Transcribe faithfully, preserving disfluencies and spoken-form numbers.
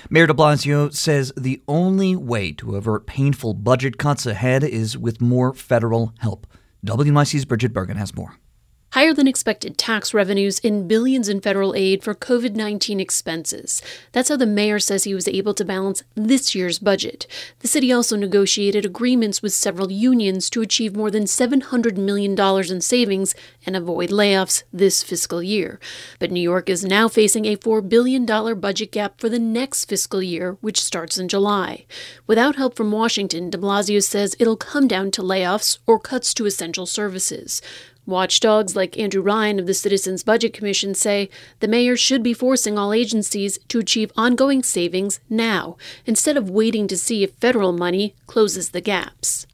Mayor de Blasio says the only way to avert painful budget cuts ahead is with more federal help. W N Y C's Bridget Bergen has more. Higher than expected tax revenues and billions in federal aid for covid nineteen expenses. That's how the mayor says he was able to balance this year's budget. The city also negotiated agreements with several unions to achieve more than seven hundred million dollars in savings and avoid layoffs this fiscal year. But New York is now facing a four billion dollars budget gap for the next fiscal year, which starts in July. Without help from Washington, de Blasio says it'll come down to layoffs or cuts to essential services. Watchdogs like Andrew Ryan of the Citizens Budget Commission say the mayor should be forcing all agencies to achieve ongoing savings now, instead of waiting to see if federal money closes the gaps.